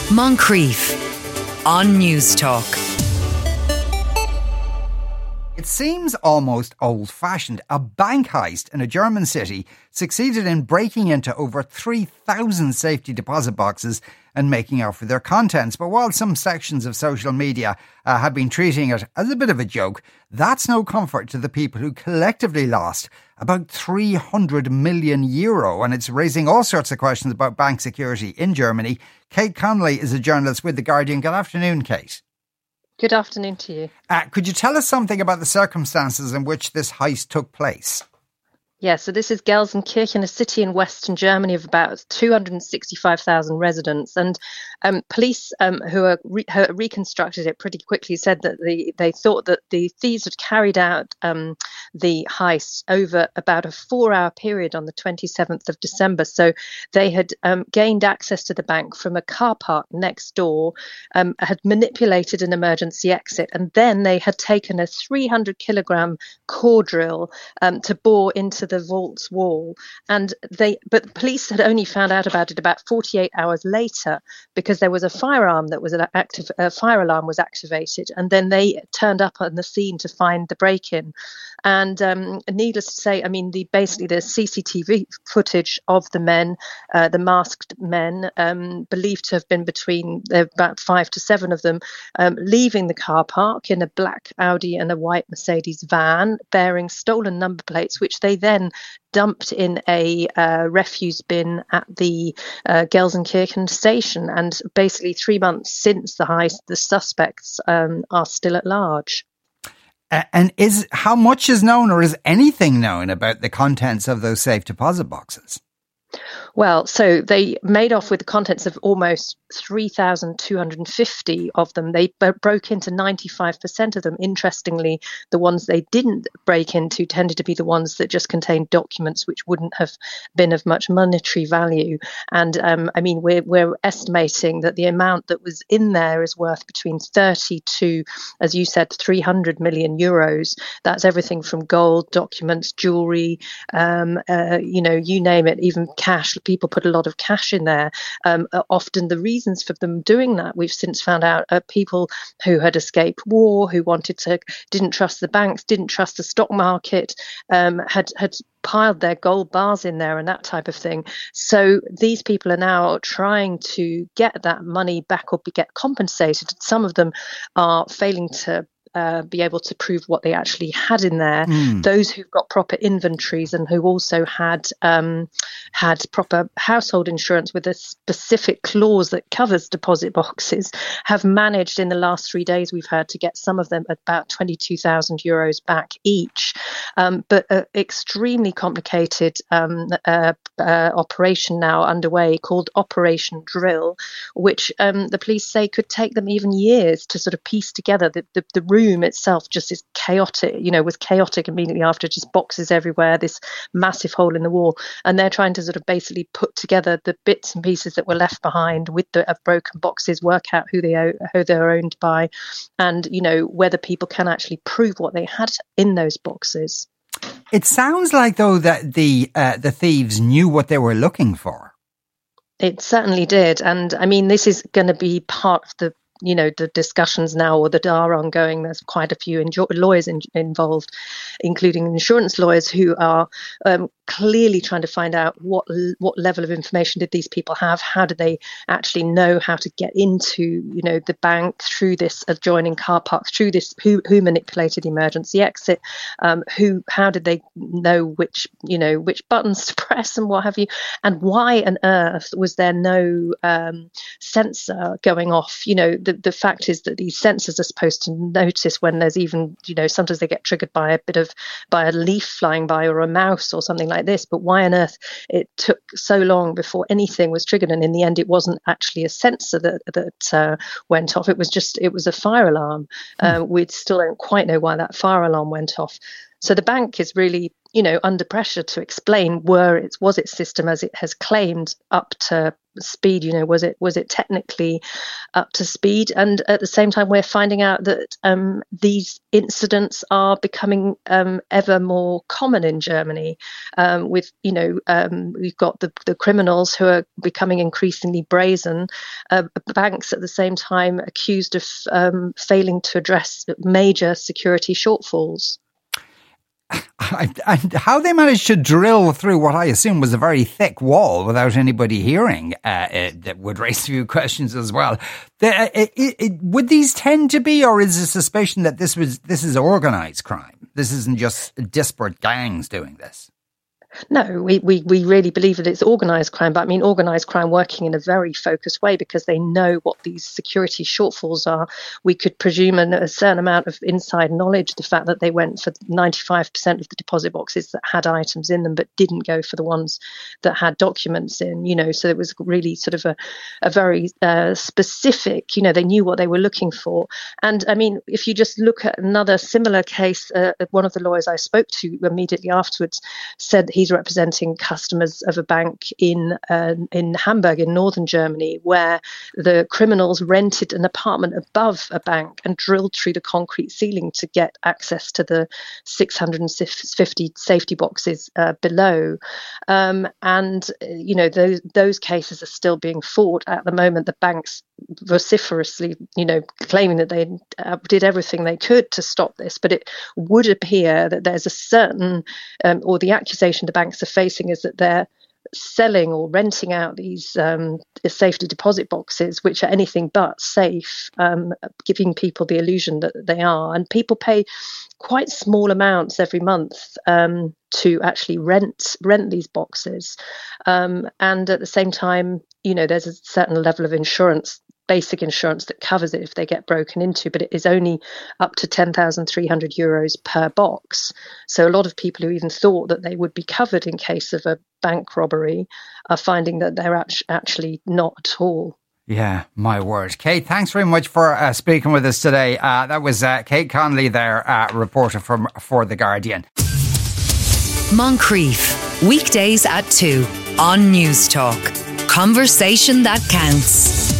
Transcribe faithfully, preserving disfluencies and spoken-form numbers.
Moncrief on News Talk. It seems almost old-fashioned. A bank heist in a German city succeeded in breaking into over three thousand safety deposit boxes and making off with their contents. But while some sections of social media uh, have been treating it as a bit of a joke, that's no comfort to the people who collectively lost about three hundred million euro. And it's raising all sorts of questions about bank security in Germany. Kate Connolly is a journalist with The Guardian. Good afternoon, Kate. Good afternoon to you. Uh, could you tell us something about the circumstances in which this heist took place? Yeah, so this is Gelsenkirchen, a city in western Germany of about two hundred sixty-five thousand residents. And um, police um, who, are re- who reconstructed it pretty quickly said that the, they thought that the thieves had carried out um, the heist over about a four-hour period on the twenty-seventh of December. So they had um, gained access to the bank from a car park next door, um, had manipulated an emergency exit, and then they had taken a three hundred kilogram core drill um, to bore into the the vault's wall, and they but the police had only found out about it about forty-eight hours later because there was a firearm that was an active a fire alarm was activated, and then they turned up on the scene to find the break-in. And um, needless to say, I mean, the basically the C C T V footage of the men, uh, the masked men, um, believed to have been between uh, about five to seven of them, um, leaving the car park in a black Audi and a white Mercedes van bearing stolen number plates, which they then dumped in a uh, refuse bin at the uh, Gelsenkirchen station. And basically, three months since the heist, the suspects um, are still at large. Uh, and is how much is known, or is anything known about the contents of those safe deposit boxes? Well, so they made off with the contents of almost three thousand two hundred fifty of them. They b- broke into ninety-five percent of them. Interestingly, the ones they didn't break into tended to be the ones that just contained documents which wouldn't have been of much monetary value. And um, I mean, we're, we're estimating that the amount that was in there is worth between thirty to, as you said, three hundred million euros. That's everything from gold, documents, jewelry, um, uh, you know, you name it, even cash. People put a lot of cash in there. Um, often the reasons for them doing that, we've since found out, are people who had escaped war, who wanted to, didn't trust the banks, didn't trust the stock market, um, had had piled their gold bars in there and that type of thing. So these people are now trying to get that money back or be, get compensated. Some of them are failing to Uh, be able to prove what they actually had in there. Mm. Those who've got proper inventories and who also had um, had proper household insurance with a specific clause that covers deposit boxes have managed in the last three days we've heard to get some of them at about twenty-two thousand euros back each. Um, but an extremely complicated um, uh, uh, operation now underway called Operation Drill, which um, the police say could take them even years to sort of piece together. The, the, the room itself just is chaotic, you know, was chaotic immediately after, just boxes everywhere, this massive hole in the wall. And they're trying to sort of basically put together the bits and pieces that were left behind with the uh, broken boxes, work out who they owe, who they're owned by, and, you know, whether people can actually prove what they had in those boxes. It sounds like, though, that the uh, the thieves knew what they were looking for. It certainly did. And I mean, this is going to be part of the you know, the discussions now or that are ongoing. There's quite a few enjo- lawyers in- involved, including insurance lawyers who are um, clearly trying to find out what what level of information did these people have? How did they actually know how to get into, you know, the bank through this adjoining car park, through this, who who manipulated the emergency exit? Um, who, how did they know which, you know, which buttons to press and what have you? And why on earth was there no um, sensor going off? You know, the, the fact is that these sensors are supposed to notice when there's even, you know, sometimes they get triggered by a bit of, by a leaf flying by or a mouse or something like this. But why on earth it took so long before anything was triggered? And in the end, it wasn't actually a sensor that that uh, went off. It was just, it was a fire alarm. Mm. Uh, we still don't quite know why that fire alarm went off. So the bank is really you know, under pressure to explain were it was its system as it has claimed up to speed. You know, was it was it technically up to speed? And at the same time, we're finding out that um, these incidents are becoming um, ever more common in Germany. Um, with you know, um, we've got the the criminals who are becoming increasingly brazen. Uh, banks at the same time accused of um, failing to address major security shortfalls. And how they managed to drill through what I assume was a very thick wall without anybody hearing, uh, it, that would raise a few questions as well. The, uh, it, it, would these tend to be, or is the suspicion that this was this is organised crime? This isn't just disparate gangs doing this? No, we, we, we really believe that it's organised crime, but I mean organised crime working in a very focused way because they know what these security shortfalls are. We could presume an, a certain amount of inside knowledge, the fact that they went for ninety-five percent of the deposit boxes that had items in them but didn't go for the ones that had documents in, you know, so it was really sort of a, a very uh, specific, you know, they knew what they were looking for. And I mean, if you just look at another similar case, uh, one of the lawyers I spoke to immediately afterwards said he He's representing customers of a bank in uh, in Hamburg in northern Germany, where the criminals rented an apartment above a bank and drilled through the concrete ceiling to get access to the six hundred fifty safety boxes uh, below. Um, and you know those those cases are still being fought at the moment. The banks vociferously, you know, claiming that they uh, did everything they could to stop this, but it would appear that there's a certain, um, or the accusation the banks are facing is that they're selling or renting out these um, safety deposit boxes, which are anything but safe, um, giving people the illusion that they are. And people pay quite small amounts every month um, to actually rent rent these boxes. Um, and at the same time, you know, there's a certain level of insurance, basic insurance that covers it if they get broken into, but it is only up to ten thousand three hundred euros per box. So a lot of people who even thought that they would be covered in case of a bank robbery are finding that they're actually not at all. Yeah, my word. Kate, thanks very much for uh, speaking with us today. Uh, that was uh, Kate Connolly there, uh, reporter from for The Guardian. Moncrief, weekdays at two on News Talk. Conversation that counts.